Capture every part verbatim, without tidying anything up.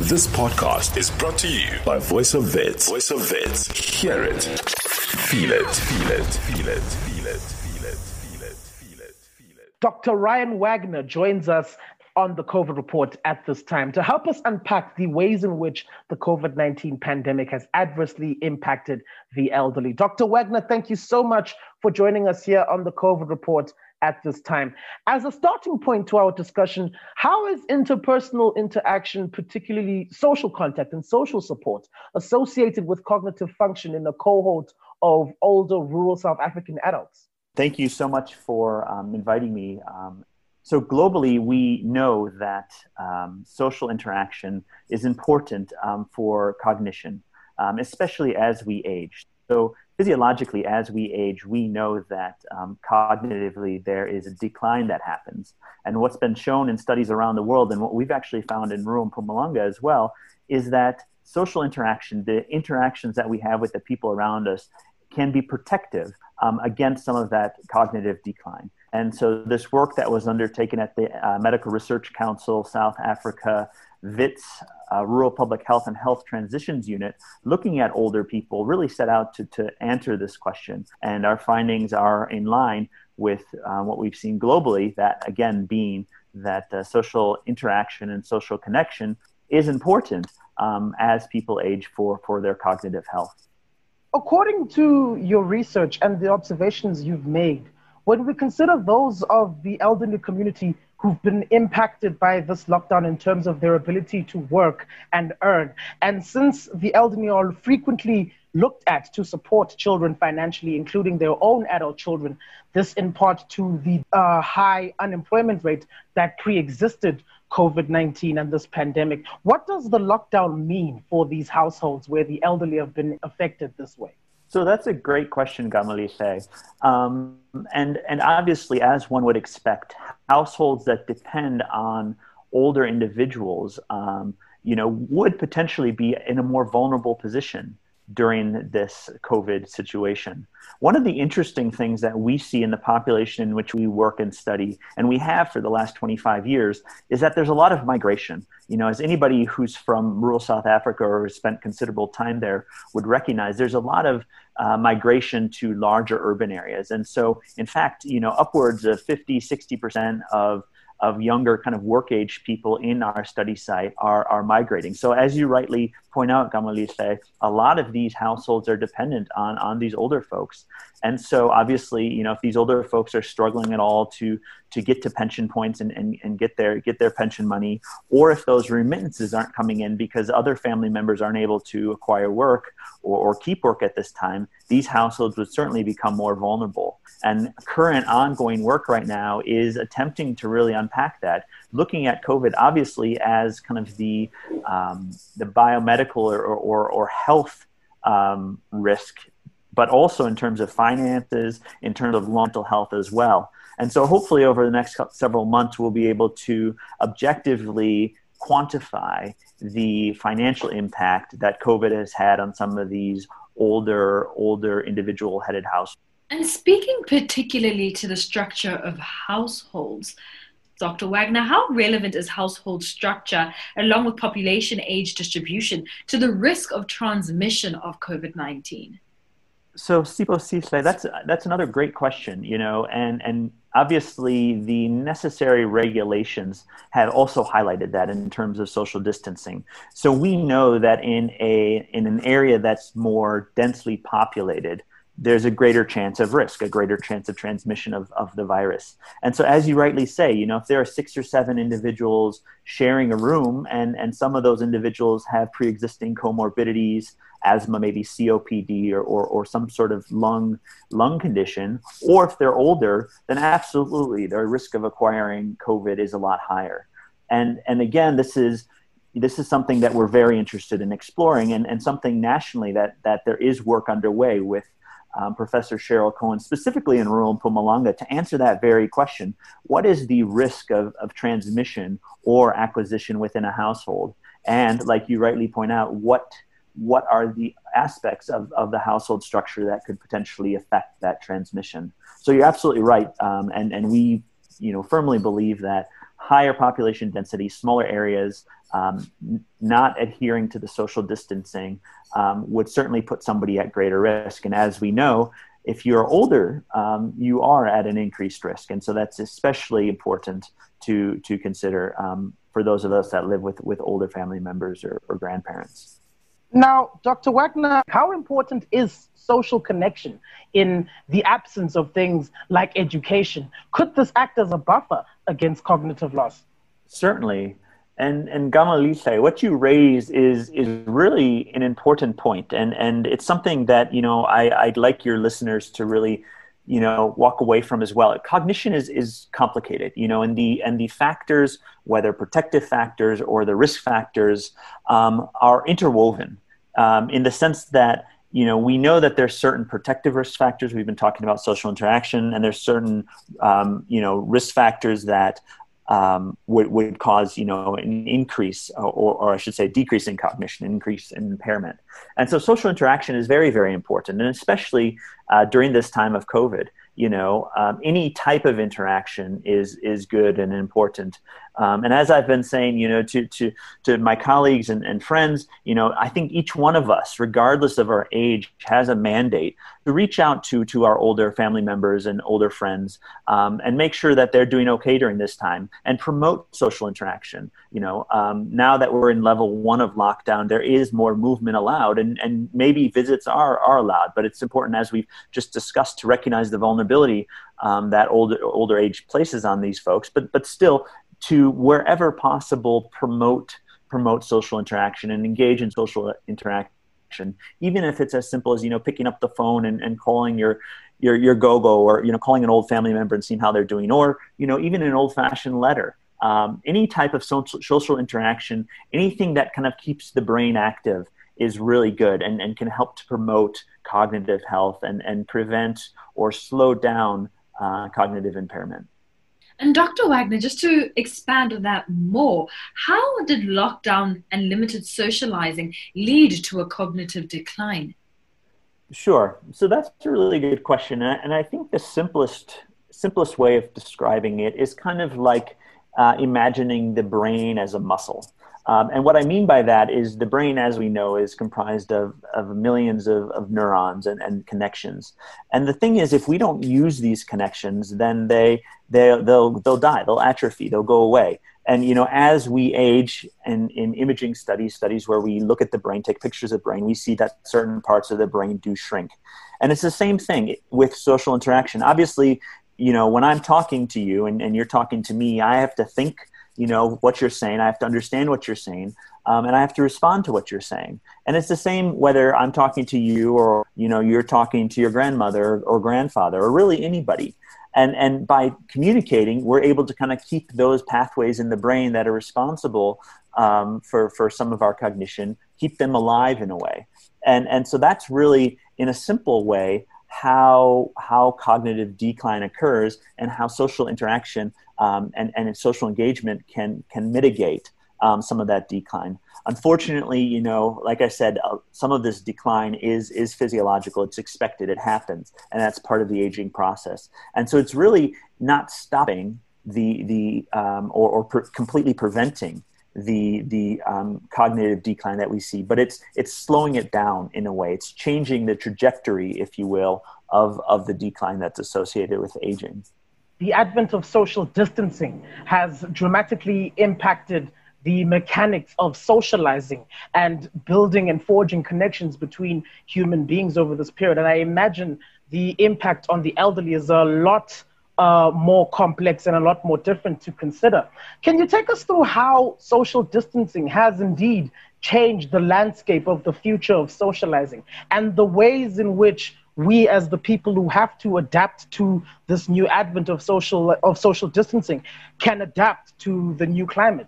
This podcast is brought to you by Voice of Vets. Voice of Vets. Hear it. Feel it. Feel it. Feel it. Feel it. Feel it. Feel it. Feel it. Feel it. Doctor Ryan Wagner joins us on the COVID report at this time to help us unpack the ways in which the COVID nineteen pandemic has adversely impacted the elderly. Doctor Wagner, thank you so much for joining us here on the COVID report at this time. As a starting point to our discussion, how is interpersonal interaction, particularly social contact and social support, associated with cognitive function in a cohort of older rural South African adults? Thank you so much for um, inviting me. Um, so globally, we know that um, social interaction is important um, for cognition, um, especially as we age. So physiologically, as we age, we know that um, cognitively there is a decline that happens. And what's been shown in studies around the world, and what we've actually found in rural Mpumalanga as well, is that social interaction, the interactions that we have with the people around us, can be protective um, against some of that cognitive decline. And so this work that was undertaken at the uh, Medical Research Council, South Africa, V I T S, uh, Rural Public Health and Health Transitions Unit, looking at older people, really set out to, to answer this question. And our findings are in line with uh, what we've seen globally, that again being that uh, social interaction and social connection is important um, as people age for, for their cognitive health. According to your research and the observations you've made, when we consider those of the elderly community who've been impacted by this lockdown in terms of their ability to work and earn, and since the elderly are frequently looked at to support children financially, including their own adult children, this in part to the uh, high unemployment rate that pre-existed COVID nineteen and this pandemic, what does the lockdown mean for these households where the elderly have been affected this way? So that's a great question, Gamalise. Um, and, and obviously, as one would expect, households that depend on older individuals, um, you know, would potentially be in a more vulnerable position during this COVID situation. One of the interesting things that we see in the population in which we work and study, and we have for the last twenty-five years, is that there's a lot of migration. You know, as anybody who's from rural South Africa or has spent considerable time there would recognize, there's a lot of uh, migration to larger urban areas. And so, in fact, you know, upwards of fifty, sixty percent of of younger kind of work age people in our study site are, are migrating. So as you rightly point out, Gamalise, a lot of these households are dependent on, on these older folks. And so obviously, you know, if these older folks are struggling at all to to get to pension points and, and, and get their get their pension money, or if those remittances aren't coming in because other family members aren't able to acquire work or, or keep work at this time, these households would certainly become more vulnerable. And current ongoing work right now is attempting to really unpack that, looking at COVID obviously as kind of the um, the biomedical or, or, or health um, risk, but also in terms of finances, in terms of mental health as well. And so hopefully over the next several months, we'll be able to objectively quantify the financial impact that COVID has had on some of these older, older individual headed households. And speaking particularly to the structure of households, Doctor Wagner, how relevant is household structure along with population age distribution to the risk of transmission of COVID nineteen? So, Sipo Sisle, that's that's another great question, you know, and, and obviously the necessary regulations have also highlighted that in terms of social distancing. So we know that in a in an area that's more densely populated, there's a greater chance of risk, a greater chance of transmission of, of the virus. And so as you rightly say, you know, if there are six or seven individuals sharing a room and, and some of those individuals have pre-existing comorbidities, asthma, maybe C O P D or, or, or some sort of lung lung condition, or if they're older, then absolutely their risk of acquiring COVID is a lot higher. And, and again, this is This is something that we're very interested in exploring and, and something nationally that, that there is work underway with Um, Professor Cheryl Cohen, specifically in rural Mpumalanga, to answer that very question. What is the risk of, of transmission or acquisition within a household? And like you rightly point out, what what are the aspects of, of the household structure that could potentially affect that transmission? So you're absolutely right. Um, and, and we you know, firmly believe that higher population density, smaller areas, um, n- not adhering to the social distancing um, would certainly put somebody at greater risk. And as we know, if you're older, um, you are at an increased risk. And so that's especially important to, to consider um, for those of us that live with, with older family members or, or grandparents. Now, Doctor Wagner, how important is social connection in the absence of things like education? Could this act as a buffer against cognitive loss? Certainly. And and Gamalise, what you raise is is really an important point, and and it's something that you know I, I'd like your listeners to really you know walk away from as well. Cognition is is complicated, you know, and the and the factors, whether protective factors or the risk factors, um, are interwoven um, in the sense that you know we know that there's certain protective risk factors. We've been talking about social interaction, and there's certain um, you know risk factors that Um, would, would cause, you know, an increase or, or I should say decrease in cognition, increase in impairment. And so social interaction is very, very important. And especially uh, during this time of COVID, you know, um, any type of interaction is, is good and important. Um, and as I've been saying, you know, to, to, to my colleagues and, and friends, you know, I think each one of us, regardless of our age, has a mandate to reach out to, to our older family members and older friends um, and make sure that they're doing okay during this time and promote social interaction. You know, um, now that we're in level one of lockdown, there is more movement allowed and, and maybe visits are, are allowed, but it's important, as we've just discussed, to recognize the vulnerability um, that older, older age places on these folks, but, but still, to wherever possible promote promote social interaction and engage in social interaction, even if it's as simple as you know picking up the phone and, and calling your your your go-go, or you know calling an old family member and seeing how they're doing, or you know even an old-fashioned letter. Um, any type of social social interaction, anything that kind of keeps the brain active is really good and, and can help to promote cognitive health and, and prevent or slow down uh, cognitive impairment. And Doctor Wagner, just to expand on that more, how did lockdown and limited socializing lead to a cognitive decline? Sure. So that's a really good question. And I think the simplest simplest way of describing it is kind of like uh, imagining the brain as a muscle. Um, and what I mean by that is the brain, as we know, is comprised of, of millions of, of neurons and, and connections. And the thing is, if we don't use these connections, then they, they, they'll, they'll die, they'll atrophy, they'll go away. And, you know, as we age, and in imaging studies, studies where we look at the brain, take pictures of the brain, we see that certain parts of the brain do shrink. And it's the same thing with social interaction. Obviously, you know, when I'm talking to you and, and you're talking to me, I have to think you know, what you're saying. I have to understand what you're saying, um, and I have to respond to what you're saying. And it's the same whether I'm talking to you or, you know, you're talking to your grandmother or grandfather or really anybody. And, and by communicating, we're able to kind of keep those pathways in the brain that are responsible um, for, for some of our cognition, keep them alive in a way. And, and so that's really, in a simple way, how, how cognitive decline occurs and how social interaction Um, and, and social engagement can can mitigate um, some of that decline. Unfortunately, you know, like I said, uh, some of this decline is is physiological. It's expected. It happens, and that's part of the aging process. And so it's really not stopping the the um, or, or pre- completely preventing the the um, cognitive decline that we see, but it's it's slowing it down in a way. It's changing the trajectory, if you will, of of the decline that's associated with aging. The advent of social distancing has dramatically impacted the mechanics of socializing and building and forging connections between human beings over this period. And I imagine the impact on the elderly is a lot uh, more complex and a lot more different to consider. Can you take us through how social distancing has indeed changed the landscape of the future of socializing and the ways in which we, as the people who have to adapt to this new advent of social of social distancing, can adapt to the new climate?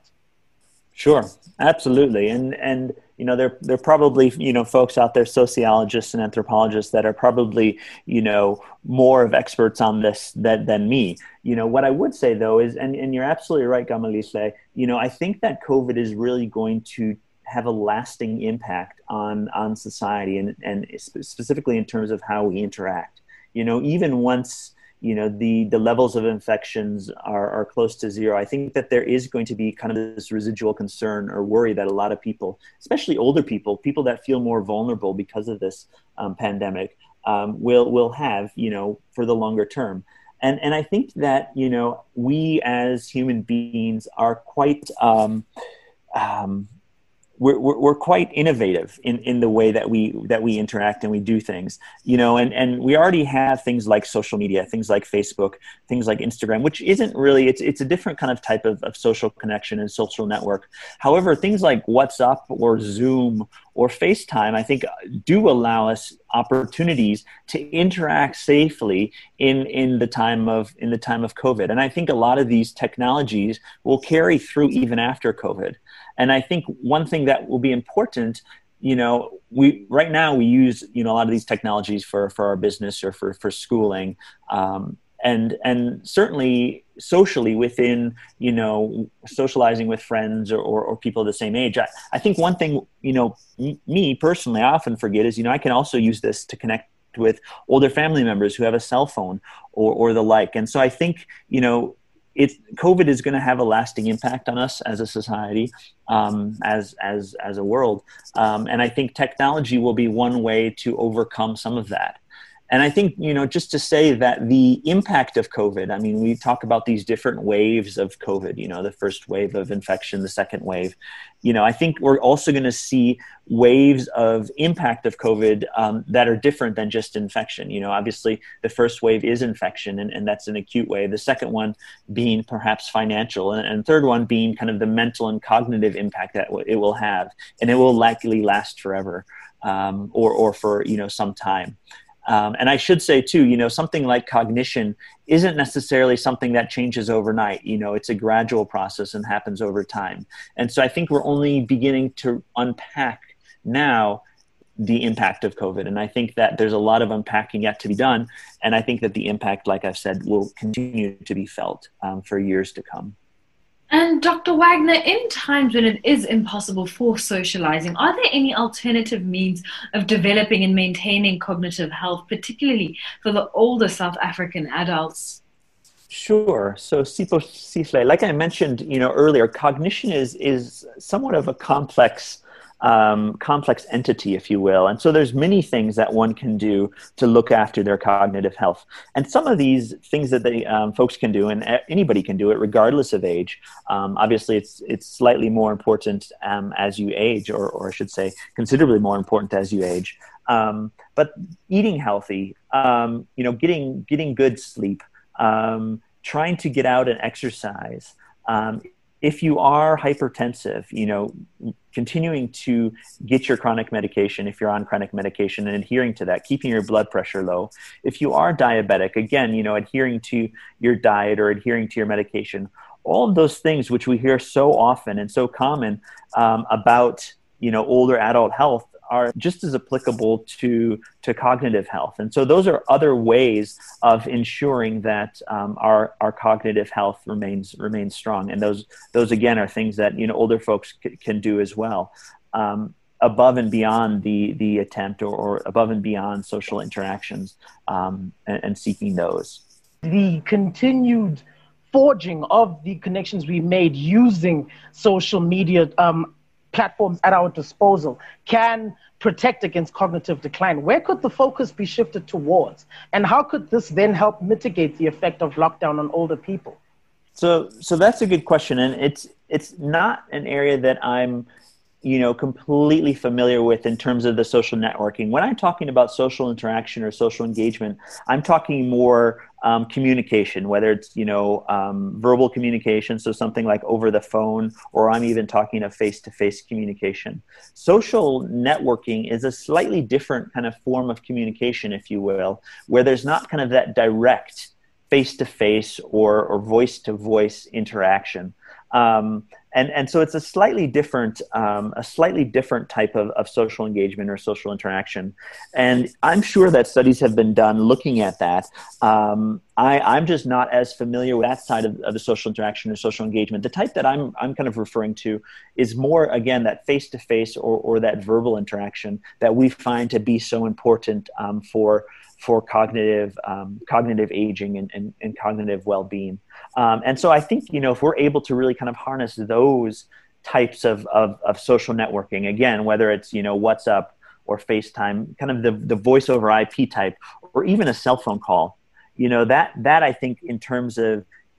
Sure, absolutely, and and you know there there are probably you know folks out there, sociologists and anthropologists, that are probably you know more of experts on this than than me. You know what I would say though is, and and you're absolutely right, Gamalise. You know I think that COVID is really going to have a lasting impact on, on society and, and specifically in terms of how we interact. You know, even once, you know, the, the levels of infections are, are close to zero, I think that there is going to be kind of this residual concern or worry that a lot of people, especially older people, people that feel more vulnerable because of this um, pandemic, um, will will have, you know, for the longer term. And and I think that, you know, we as human beings are quite um, um, We're, we're, we're quite innovative in, in the way that we that we interact and we do things, you know, and, and we already have things like social media, things like Facebook, things like Instagram, which isn't really, it's it's a different kind of type of, of social connection and social network. However, things like WhatsApp or Zoom or FaceTime, I think, do allow us opportunities to interact safely in, in the time of in the time of COVID. And I think a lot of these technologies will carry through even after COVID. And I think one thing that will be important, you know, we right now we use, you know, a lot of these technologies for, for our business or for, for schooling. Um, and and certainly socially within, you know, socializing with friends or, or, or people of the same age. I, I think one thing, you know, m- me personally, I often forget is, you know, I can also use this to connect with older family members who have a cell phone or, or the like. And so I think, you know, It, COVID is going to have a lasting impact on us as a society, um, as as as a world, um, and I think technology will be one way to overcome some of that. And I think, you know, just to say that the impact of COVID, I mean, we talk about these different waves of COVID, you know, the first wave of infection, the second wave, you know, I think we're also going to see waves of impact of COVID um, that are different than just infection. You know, obviously the first wave is infection, and, and that's an acute wave. The second one being perhaps financial, and, and third one being kind of the mental and cognitive impact that it will have. And it will likely last forever um, or, or for, you know, some time. Um, and I should say too, you know, something like cognition isn't necessarily something that changes overnight. You know, it's a gradual process and happens over time. And so I think we're only beginning to unpack now the impact of COVID. And I think that there's a lot of unpacking yet to be done. And I think that the impact, like I've said, will continue to be felt um, for years to come. And Doctor Wagner, in times when it is impossible for socializing, are there any alternative means of developing and maintaining cognitive health, particularly for the older South African adults? Sure. So, Sipho Sihle, like I mentioned, you know, earlier, cognition is is somewhat of a complex Um, complex entity, if you will. And so there's many things that one can do to look after their cognitive health. And some of these things that they um, folks can do, and anybody can do it regardless of age. Um, obviously, it's it's slightly more important um, as you age, or, or I should say considerably more important as you age. Um, but eating healthy, um, you know, getting getting good sleep, um, trying to get out and exercise. Um, If you are hypertensive, you know, continuing to get your chronic medication, if you're on chronic medication, and adhering to that, keeping your blood pressure low. If you are diabetic, again, you know, adhering to your diet or adhering to your medication, all of those things which we hear so often and so common um, about, you know, older adult health are just as applicable to to cognitive health. And so those are other ways of ensuring that um, our our cognitive health remains remains strong. And those those again are things that, you know, older folks c- can do as well, um, above and beyond the the attempt or, or above and beyond social interactions um, and, and seeking those. The continued forging of the connections we made using social media um, platforms at our disposal can protect against cognitive decline. Where could the focus be shifted towards? And how could this then help mitigate the effect of lockdown on older people? So, so that's a good question. And it's, it's not an area that I'm, you know, completely familiar with in terms of the social networking. When I'm talking about social interaction or social engagement, I'm talking more um, communication, whether it's, you know, um, verbal communication, so something like over the phone, or I'm even talking of face-to-face communication. Social networking is a slightly different kind of form of communication, if you will, where there's not kind of that direct face-to-face or, or voice-to-voice interaction. Um, and and so it's a slightly different um, a slightly different type of, of social engagement or social interaction, and I'm sure that studies have been done looking at that. Um, I, I'm just not as familiar with that side of, of the social interaction or social engagement. The type that I'm I'm kind of referring to is more, again, that face-to-face or, or that verbal interaction that we find to be so important um, for for cognitive um, cognitive aging and, and, and cognitive well-being. Um, and so I think, you know, if we're able to really kind of harness those types of, of, of social networking, again, whether it's, you know, WhatsApp or FaceTime, kind of the, the voice over I P type, or even a cell phone call, you know, that, that I think in terms of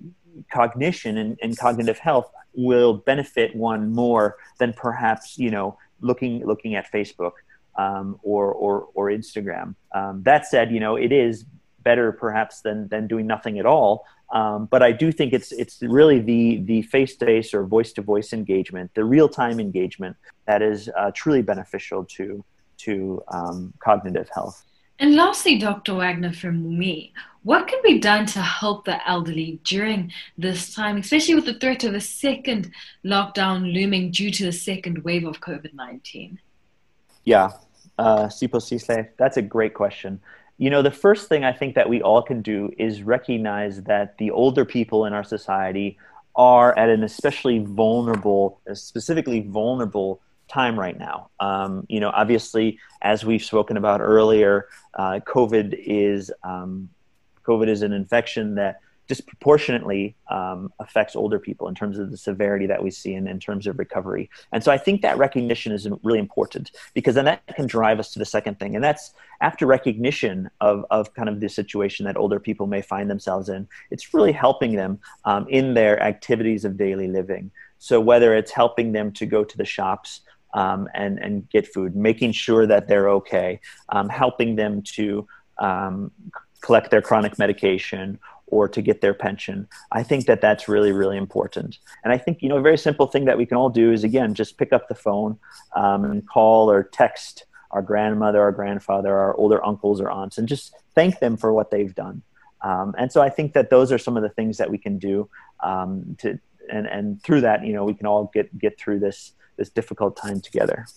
cognition and, and cognitive health will benefit one more than perhaps, you know, looking, looking at Facebook um, or, or, or Instagram. Um, that said, you know, it is better perhaps than, than doing nothing at all. Um, but I do think it's it's really the the face-to-face or voice-to-voice engagement, the real-time engagement that is uh, truly beneficial to to um, cognitive health. And lastly, Doctor Wagner, from me, what can be done to help the elderly during this time, especially with the threat of a second lockdown looming due to the second wave of COVID nineteen? Yeah, uh, Sipho Sihle, that's a great question. You know, the first thing I think that we all can do is recognize that the older people in our society are at an especially vulnerable, specifically vulnerable time right now. Um, you know, obviously, as we've spoken about earlier, uh, COVID is um, COVID is an infection that disproportionately um, affects older people in terms of the severity that we see and in terms of recovery. And so I think that recognition is really important, because then that can drive us to the second thing. And that's after recognition of, of kind of the situation that older people may find themselves in, it's really helping them um, in their activities of daily living. So whether it's helping them to go to the shops um, and, and get food, making sure that they're okay, um, helping them to um, collect their chronic medication, or to get their pension. I think that that's really, really important. And I think, you know, a very simple thing that we can all do is, again, just pick up the phone um, and call or text our grandmother, our grandfather, our older uncles or aunts, and just thank them for what they've done. Um, and so I think that those are some of the things that we can do um, to, and, and through that, you know, we can all get, get through this, this difficult time together.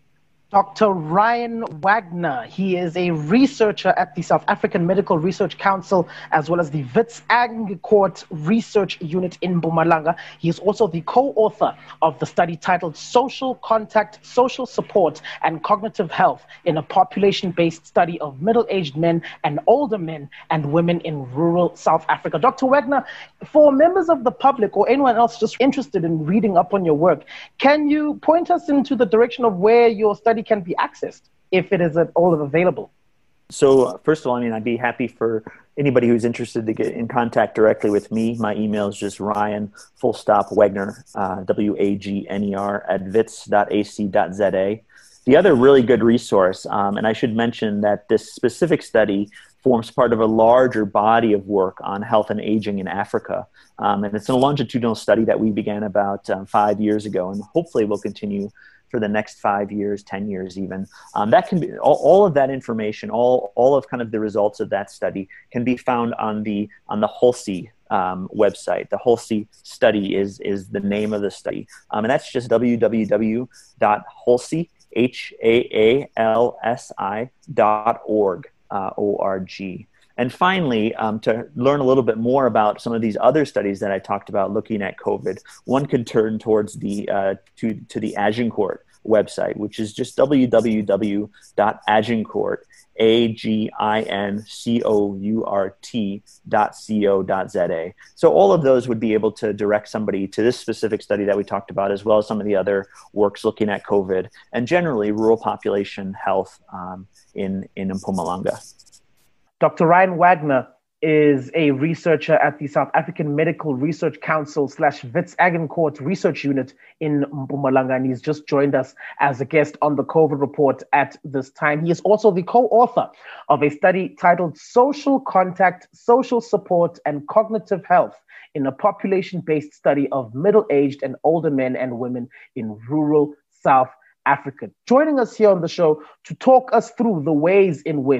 Doctor Ryan Wagner, he is a researcher at the South African Medical Research Council, as well as the Wits Agincourt Research Unit in Mpumalanga. He is also the co-author of the study titled Social Contact, Social Support, and Cognitive Health in a Population-Based Study of Middle-Aged Men and Older Men and Women in Rural South Africa. Doctor Wagner, for members of the public or anyone else just interested in reading up on your work, can you point us into the direction of where your study can be accessed, if it is at all available? So uh, first of all, I mean, I'd be happy for anybody who's interested to get in contact directly with me. My email is just Ryan full stop Wagner, uh, W A G N E R at wits dot a c dot z a. The other really good resource, um, and I should mention that this specific study forms part of a larger body of work on health and aging in Africa. Um, and it's a longitudinal study that we began about um, five years ago, and hopefully will continue for the next five years, ten years even. Um, that can be, all, all of that information, all, all of kind of the results of that study can be found on the, on the Halsey um, website. The Halsey study is, is the name of the study. Um, and that's just w w w dot halsey, H A A L S I dot org, uh, O R G. And finally, um, to learn a little bit more about some of these other studies that I talked about looking at COVID, one could turn towards the uh, to, to the Agincourt website, which is just w w w dot agincourt, A G I N C O U R T dot co dot z a. So all of those would be able to direct somebody to this specific study that we talked about, as well as some of the other works looking at COVID and generally rural population health um, in, in Mpumalanga. Doctor Ryan Wagner is a researcher at the South African Medical Research Council slash Wits Agincourt Research Unit in Mpumalanga, and he's just joined us as a guest on the COVID report at this time. He is also the co-author of a study titled Social Contact, Social Support, and Cognitive Health in a Population-Based Study of Middle-Aged and Older Men and Women in Rural South Africa. Joining us here on the show to talk us through the ways in which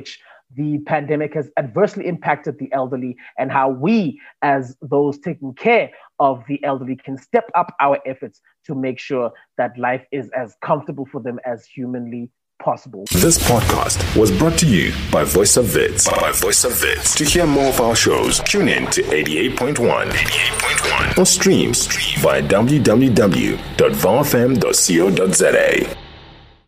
the pandemic has adversely impacted the elderly and how we, as those taking care of the elderly, can step up our efforts to make sure that life is as comfortable for them as humanly possible. This podcast was brought to you by Voice of Wits. By Voice of Wits. To hear more of our shows, tune in to eighty-eight point one, eighty-eight point one or stream via w w w dot v o f m dot co dot z a.